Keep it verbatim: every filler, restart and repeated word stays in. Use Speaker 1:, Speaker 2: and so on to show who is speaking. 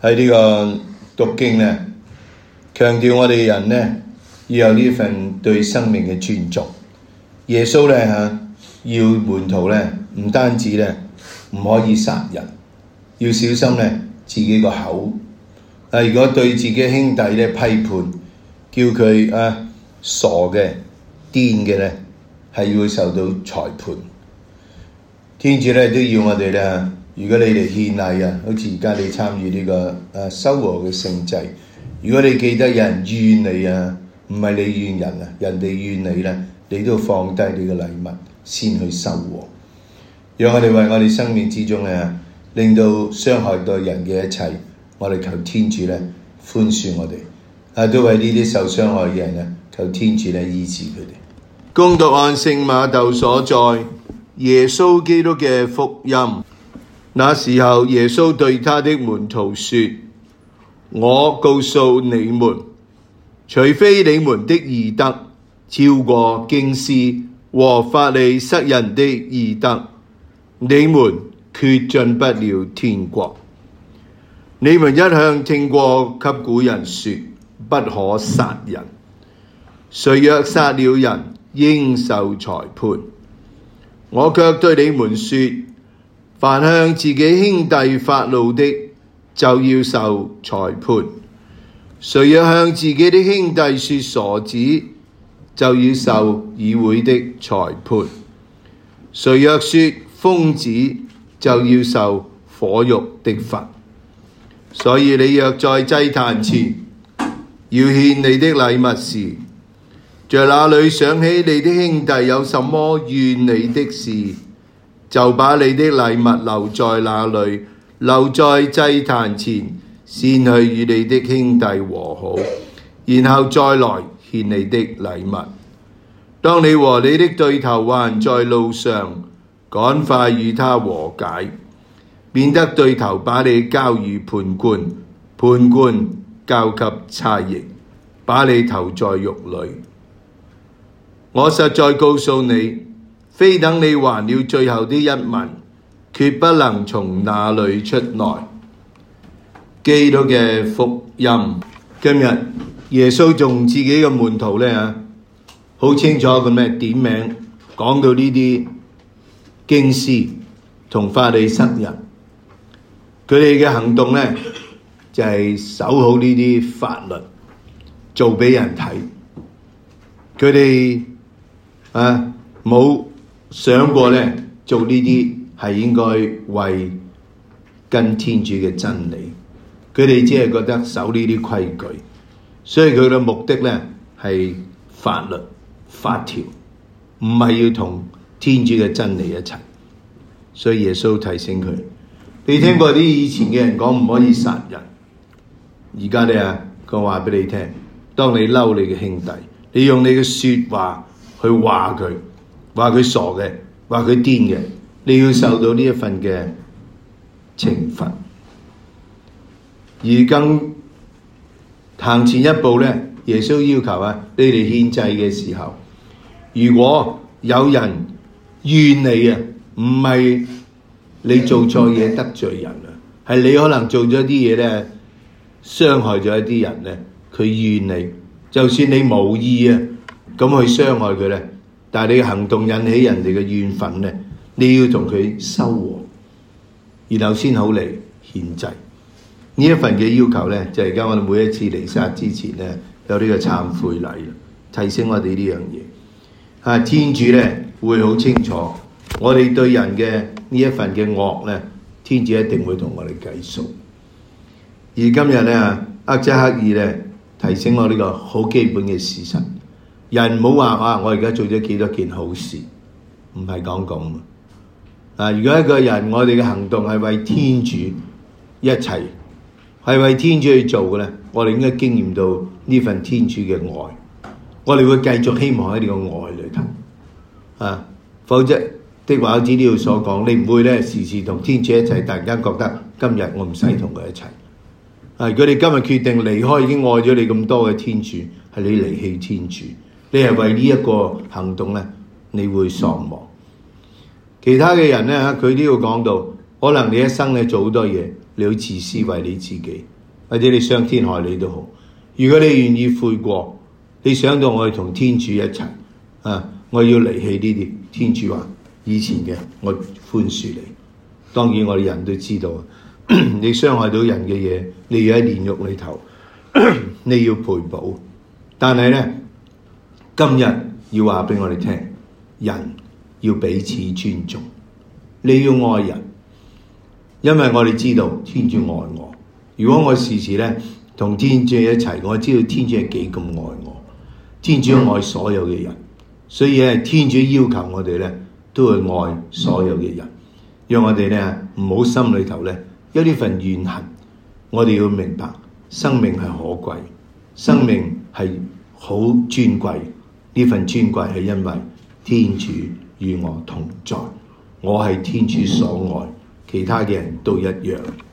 Speaker 1: 喺呢個讀經呢，強調我哋人呢要有呢份對生命嘅尊重。耶穌呢嚇要門徒呢唔單止呢唔可以殺人，要小心呢自己個口。啊，如果對自己兄弟呢批判，叫佢啊傻嘅、癲嘅呢，係要受到裁判。天主呢都要我哋呢，如果你哋獻禮啊，好似而家你參與呢個啊修和嘅聖祭，如果你記得有人怨你啊，唔係你怨人啊，人哋怨你呢，你都放低你嘅禮物先去修和，讓我哋為我哋生命之中呢，令到傷害到人嘅一切，我哋求天主呢寬恕我哋，啊都為呢啲受傷害嘅人呢，求天主呢醫治佢哋。恭讀按聖馬竇所載耶穌基督嘅福音。那時候耶穌對他的門徒說：我告訴你們，除非你們的義德超過經師和法利塞人的義德，你們決進不了天國。你們一向聽過給古人說不可殺人，誰若殺了人，應受裁判。我卻對你們說，凡向自己兄弟發怒的，就要受裁判；誰若向自己的兄弟說傻子，就要受議會的裁判；誰若說瘋子，就要受火獄的罰。所以你若在祭壇前要獻你的禮物時，在那裏想起你的兄弟有什麼怨你的事，就把你的禮物留在那裏，留在祭壇前，先去與你的兄弟和好，然後再來獻你的禮物。當你和你的對頭還在路上，趕快與他和解，免得對頭把你交與判官，判官交給差役，把你投在獄裏。我實在告訴你，非等你還了最後的一文，決不能從那裏出來。基督嘅福音。今日耶穌仲自己嘅門徒呢，好清楚咁咩點名講到呢啲經師同法利塞人，佢哋嘅行動呢，就係守好呢啲法律，做俾人睇。佢哋啊冇想過呢，做呢啲係應該為跟天主嘅真理。佢哋只係覺得守呢啲規矩，所以佢嘅目的呢係法律法條，唔係要同天主嘅真理一齊。所以耶穌提醒佢：你聽過啲以前嘅人講唔可以殺人，而家你啊，佢話俾你聽，當你嬲你嘅兄弟，你用你嘅説話去話佢，話佢傻嘅，話佢癲嘅，你要受到呢一份嘅懲罰。而更行前一步呢，耶穌要求啊，你哋獻祭嘅時候，如果有人怨你啊，唔係你做錯嘢得罪人啊，係你可能做咗啲嘢呢，傷害咗一啲人呢，佢怨你，就算你無意啊咁去傷害佢呢，但係你嘅行動引起人哋嘅怨憤呢，你要同佢修和，然後先好嚟獻祭。呢一份嘅要求呢，就係而家我哋每一次彌撒之前呢，有呢個懺悔禮，提醒我哋呢樣嘢。啊，天主呢會好清楚，我哋對人嘅呢一份嘅惡呢，天主一定會同我哋計數。而今日呢，厄則克爾呢提醒我呢個好基本嘅事實，人唔好話啊，我而家做咗幾多件好事，唔係講咁啊。如果一個人我哋嘅行動係為天主一齊，係為天主去做嘅咧，我哋應該經驗到呢份天主嘅愛，我哋會繼續希望喺呢個愛裏頭啊，否則的話，好似呢度所講，你唔會咧時時同天主一齊，突然間覺得今日我唔使同佢一齊。啊，如果你今日決定離開已經愛咗你咁多嘅天主，係你離棄天主，你係為呢一個行動咧，你會喪亡。其他嘅人咧，佢都要講到，可能你一生咧做好多嘢， 你好自私為你自己，或者你傷天害理都好。如果你願意悔過，你想到我哋同天主一齊啊，我要離棄呢啲，天主話以前嘅我寬恕你。當然我哋人都知道，你傷害到人嘅嘢，你要喺煉獄裏頭，你要賠補。但係咧，今日要話俾我哋聽，人要彼此尊重，你要愛人，因為我哋知道天主愛我。如果我時時咧同天主一齊，我知道天主係幾咁愛我。天主愛所有嘅人，所以咧天主要求我哋咧都會愛所有嘅人，讓我哋咧唔好心裏頭咧有呢份怨恨。我哋要明白生命係可貴，生命係好尊貴。呢份尊貴係因為天主與我同在，我係天主所愛，其他嘅人都一樣。